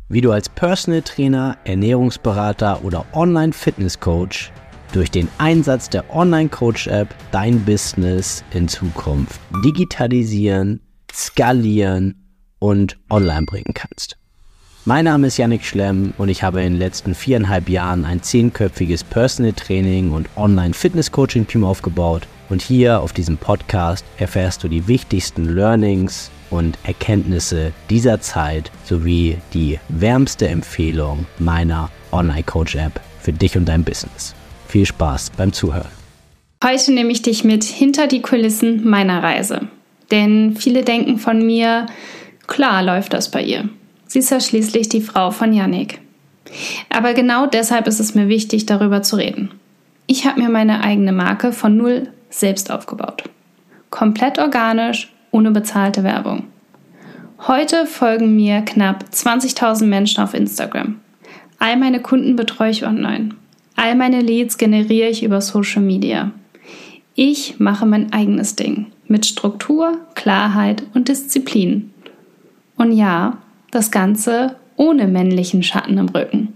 wie du als Personal Trainer, Ernährungsberater oder Online-Fitness-Coach durch den Einsatz der Online-Coach-App dein Business in Zukunft digitalisieren, skalieren und online bringen kannst. Mein Name ist Yannick Schlemm und ich habe in den letzten 4,5 Jahren ein 10-köpfiges Personal Training und Online-Fitness-Coaching-Team aufgebaut. Und hier auf diesem Podcast erfährst du die wichtigsten Learnings und Erkenntnisse dieser Zeit sowie die wärmste Empfehlung meiner Online-Coach-App für dich und dein Business. Viel Spaß beim Zuhören. Heute nehme ich dich mit hinter die Kulissen meiner Reise. Denn viele denken von mir, klar läuft das bei ihr. Sie ist ja schließlich die Frau von Yannick. Aber genau deshalb ist es mir wichtig, darüber zu reden. Ich habe mir meine eigene Marke von null selbst aufgebaut. Komplett organisch, ohne bezahlte Werbung. Heute folgen mir knapp 20.000 Menschen auf Instagram. All meine Kunden betreue ich online. All meine Leads generiere ich über Social Media. Ich mache mein eigenes Ding mit Struktur, Klarheit und Disziplin. Und ja, das Ganze ohne männlichen Schatten im Rücken.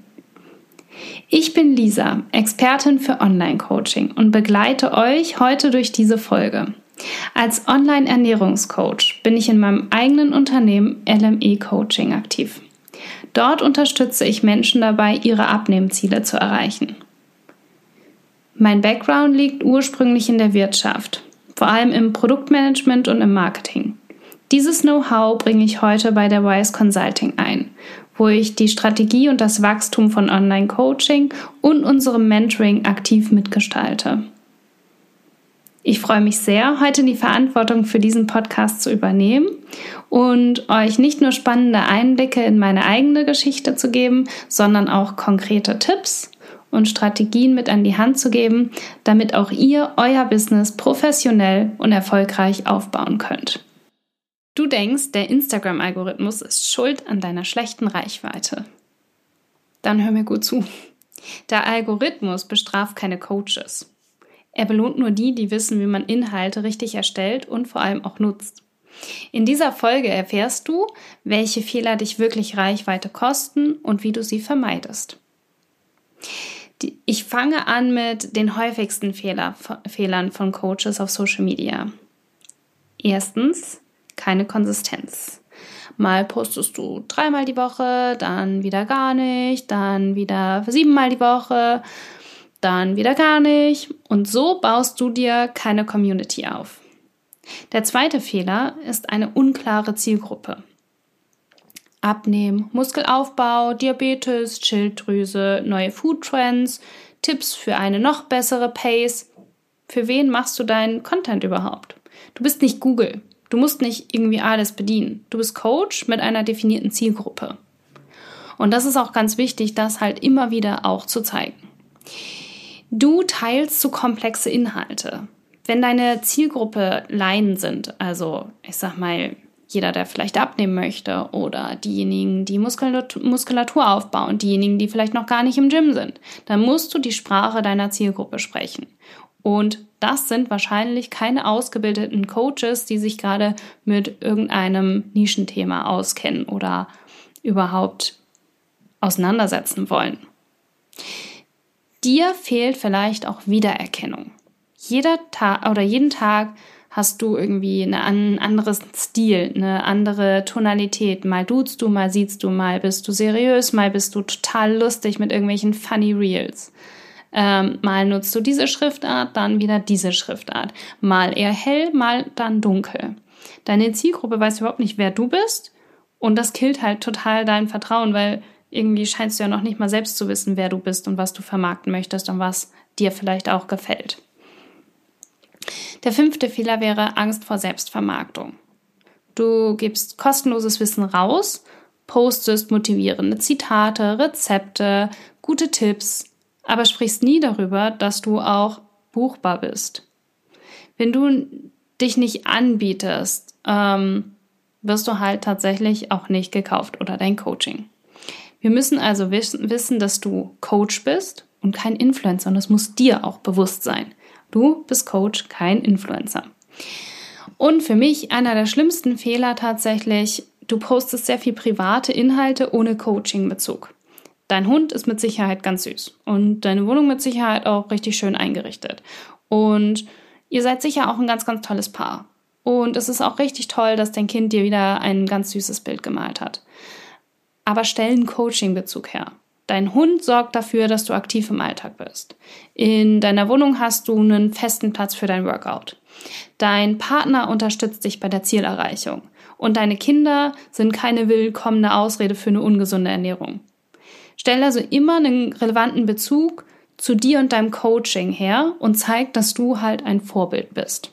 Ich bin Lisa, Expertin für Online-Coaching und begleite euch heute durch diese Folge. Als Online-Ernährungscoach bin ich in meinem eigenen Unternehmen LME Coaching aktiv. Dort unterstütze ich Menschen dabei, ihre Abnehmziele zu erreichen. Mein Background liegt ursprünglich in der Wirtschaft, vor allem im Produktmanagement und im Marketing. Dieses Know-how bringe ich heute bei der Wise Consulting ein, wo ich die Strategie und das Wachstum von Online-Coaching und unserem Mentoring aktiv mitgestalte. Ich freue mich sehr, heute die Verantwortung für diesen Podcast zu übernehmen und euch nicht nur spannende Einblicke in meine eigene Geschichte zu geben, sondern auch konkrete Tipps und Strategien mit an die Hand zu geben, damit auch ihr euer Business professionell und erfolgreich aufbauen könnt. Du denkst, der Instagram-Algorithmus ist schuld an deiner schlechten Reichweite. Dann hör mir gut zu. Der Algorithmus bestraft keine Coaches. Er belohnt nur die, die wissen, wie man Inhalte richtig erstellt und vor allem auch nutzt. In dieser Folge erfährst du, welche Fehler dich wirklich Reichweite kosten und wie du sie vermeidest. Ich fange an mit den häufigsten Fehlern von Coaches auf Social Media. Erstens, keine Konsistenz. Mal postest du 3-mal die Woche, dann wieder gar nicht, dann wieder 7-mal die Woche, dann wieder gar nicht. Und so baust du dir keine Community auf. Der zweite Fehler ist eine unklare Zielgruppe. Abnehmen, Muskelaufbau, Diabetes, Schilddrüse, neue Foodtrends, Tipps für eine noch bessere Pace. Für wen machst du deinen Content überhaupt? Du bist nicht Google. Du musst nicht irgendwie alles bedienen. Du bist Coach mit einer definierten Zielgruppe. Und das ist auch ganz wichtig, das halt immer wieder auch zu zeigen. Du teilst zu komplexe Inhalte. Wenn deine Zielgruppe Laien sind, also ich sag mal, jeder, der vielleicht abnehmen möchte oder diejenigen, die Muskulatur aufbauen, diejenigen, die vielleicht noch gar nicht im Gym sind, dann musst du die Sprache deiner Zielgruppe sprechen. Und das sind wahrscheinlich keine ausgebildeten Coaches, die sich gerade mit irgendeinem Nischenthema auskennen oder überhaupt auseinandersetzen wollen. Dir fehlt vielleicht auch Wiedererkennung. Jeden Tag hast du irgendwie einen anderen Stil, eine andere Tonalität. Mal duzt du, mal siehst du, mal bist du seriös, mal bist du total lustig mit irgendwelchen funny Reels. Mal nutzt du diese Schriftart, dann wieder diese Schriftart. Mal eher hell, mal dann dunkel. Deine Zielgruppe weiß überhaupt nicht, wer du bist und das killt halt total dein Vertrauen, weil irgendwie scheinst du ja noch nicht mal selbst zu wissen, wer du bist und was du vermarkten möchtest und was dir vielleicht auch gefällt. Der 5. Fehler wäre Angst vor Selbstvermarktung. Du gibst kostenloses Wissen raus, postest motivierende Zitate, Rezepte, gute Tipps, aber sprichst nie darüber, dass du auch buchbar bist. Wenn du dich nicht anbietest, wirst du halt tatsächlich auch nicht gekauft oder dein Coaching. Wir müssen also wissen, dass du Coach bist und kein Influencer. Und das muss dir auch bewusst sein. Du bist Coach, kein Influencer. Und für mich einer der schlimmsten Fehler tatsächlich, du postest sehr viel private Inhalte ohne Coaching-Bezug. Dein Hund ist mit Sicherheit ganz süß und deine Wohnung mit Sicherheit auch richtig schön eingerichtet. Und ihr seid sicher auch ein ganz, ganz tolles Paar. Und es ist auch richtig toll, dass dein Kind dir wieder ein ganz süßes Bild gemalt hat. Aber stell einen Coaching-Bezug her. Dein Hund sorgt dafür, dass du aktiv im Alltag bist. In deiner Wohnung hast du einen festen Platz für dein Workout. Dein Partner unterstützt dich bei der Zielerreichung. Und deine Kinder sind keine willkommene Ausrede für eine ungesunde Ernährung. Stell also immer einen relevanten Bezug zu dir und deinem Coaching her und zeig, dass du halt ein Vorbild bist.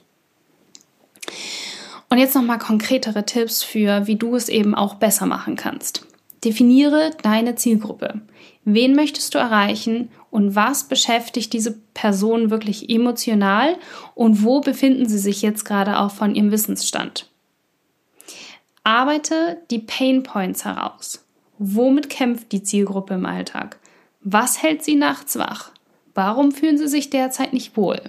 Und jetzt nochmal konkretere Tipps für, wie du es eben auch besser machen kannst. Definiere deine Zielgruppe. Wen möchtest du erreichen und was beschäftigt diese Person wirklich emotional und wo befinden sie sich jetzt gerade auch von ihrem Wissensstand? Arbeite die Pain Points heraus. Womit kämpft die Zielgruppe im Alltag? Was hält sie nachts wach? Warum fühlen sie sich derzeit nicht wohl?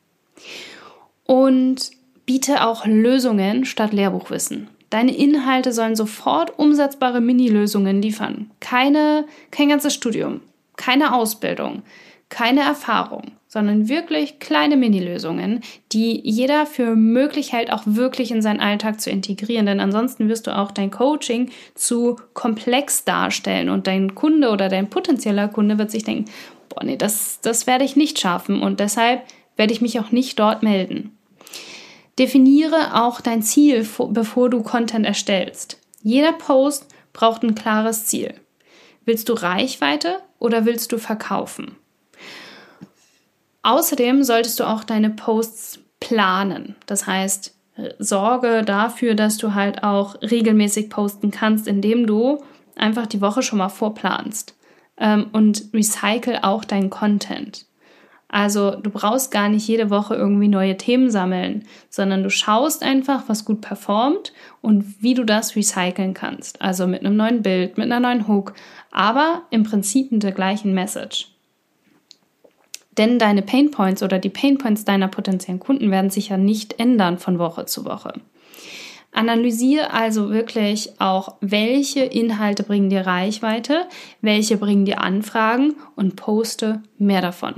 Und biete auch Lösungen statt Lehrbuchwissen. Deine Inhalte sollen sofort umsetzbare Mini-Lösungen liefern. Kein ganzes Studium, keine Ausbildung, keine Erfahrung, sondern wirklich kleine Mini-Lösungen, die jeder für möglich hält, auch wirklich in seinen Alltag zu integrieren. Denn ansonsten wirst du auch dein Coaching zu komplex darstellen und dein Kunde oder dein potenzieller Kunde wird sich denken, boah, nee, das werde ich nicht schaffen und deshalb werde ich mich auch nicht dort melden. Definiere auch dein Ziel, bevor du Content erstellst. Jeder Post braucht ein klares Ziel. Willst du Reichweite oder willst du verkaufen? Außerdem solltest du auch deine Posts planen. Das heißt, sorge dafür, dass du halt auch regelmäßig posten kannst, indem du einfach die Woche schon mal vorplanst. Und recycle auch deinen Content. Also du brauchst gar nicht jede Woche irgendwie neue Themen sammeln, sondern du schaust einfach, was gut performt und wie du das recyceln kannst. Also mit einem neuen Bild, mit einer neuen Hook, aber im Prinzip mit der gleichen Message. Denn deine Painpoints oder die Painpoints deiner potenziellen Kunden werden sich ja nicht ändern von Woche zu Woche. Analysiere also wirklich auch, welche Inhalte bringen dir Reichweite, welche bringen dir Anfragen und poste mehr davon.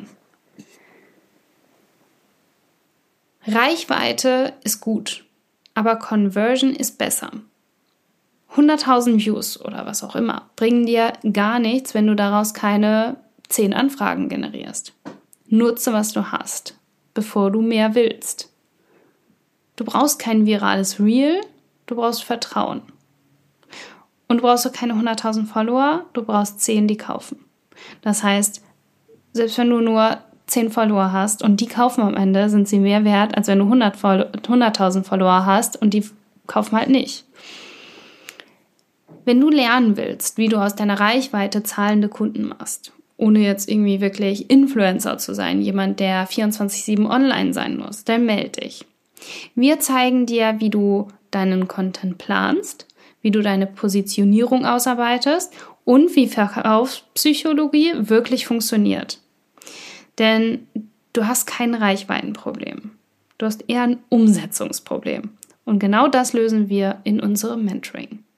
Reichweite ist gut, aber Conversion ist besser. 100.000 Views oder was auch immer bringen dir gar nichts, wenn du daraus keine 10 Anfragen generierst. Nutze, was du hast, bevor du mehr willst. Du brauchst kein virales Reel, du brauchst Vertrauen. Und du brauchst auch keine 100.000 Follower, du brauchst 10, die kaufen. Das heißt, selbst wenn du nur 10 Follower hast und die kaufen am Ende, sind sie mehr wert, als wenn du 100.000 Follower hast und die kaufen halt nicht. Wenn du lernen willst, wie du aus deiner Reichweite zahlende Kunden machst, ohne jetzt irgendwie wirklich Influencer zu sein, jemand, der 24/7 online sein muss, dann melde dich. Wir zeigen dir, wie du deinen Content planst, wie du deine Positionierung ausarbeitest und wie Verkaufspsychologie wirklich funktioniert. Denn du hast kein Reichweitenproblem. Du hast eher ein Umsetzungsproblem. Und genau das lösen wir in unserem Mentoring.